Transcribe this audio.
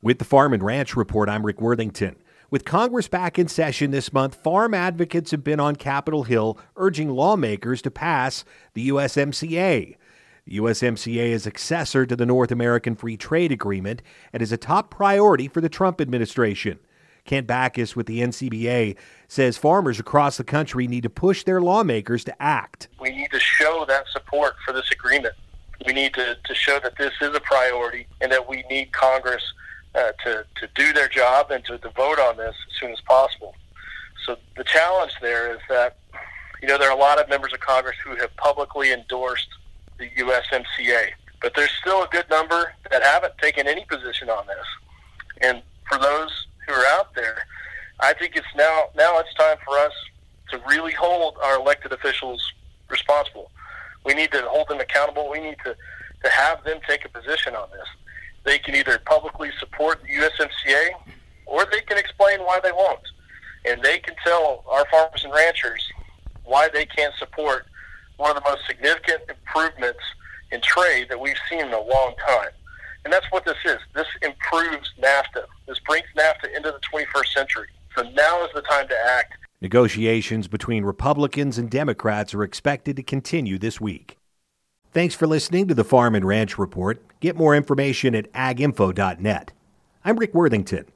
With the Farm and Ranch Report, I'm Rick Worthington. With Congress back in session this month, farm advocates have been on Capitol Hill urging lawmakers to pass the USMCA. The USMCA is successor to the North American Free Trade Agreement and is a top priority for the Trump administration. Kent Backus with the NCBA says farmers across the country need to push their lawmakers to act. We need to show that support for this agreement. We need to show that this is a priority and that we need Congress to do their job and to vote on this as soon as possible. So the challenge there is that, there are a lot of members of Congress who have publicly endorsed the USMCA, but there's still a good number that haven't taken any position on this. And for those who are out there, I think it's now it's time for us to really hold our elected officials responsible. We need to hold them accountable. We need to have them take a position on this. They can either publicly support the USMCA or they can explain why they won't. And they can tell our farmers and ranchers why they can't support one of the most significant improvements in trade that we've seen in a long time. And that's what this is. This improves NAFTA. This brings NAFTA into the 21st century. So now is the time to act. Negotiations between Republicans and Democrats are expected to continue this week. Thanks for listening to the Farm and Ranch Report. Get more information at aginfo.net. I'm Rick Worthington.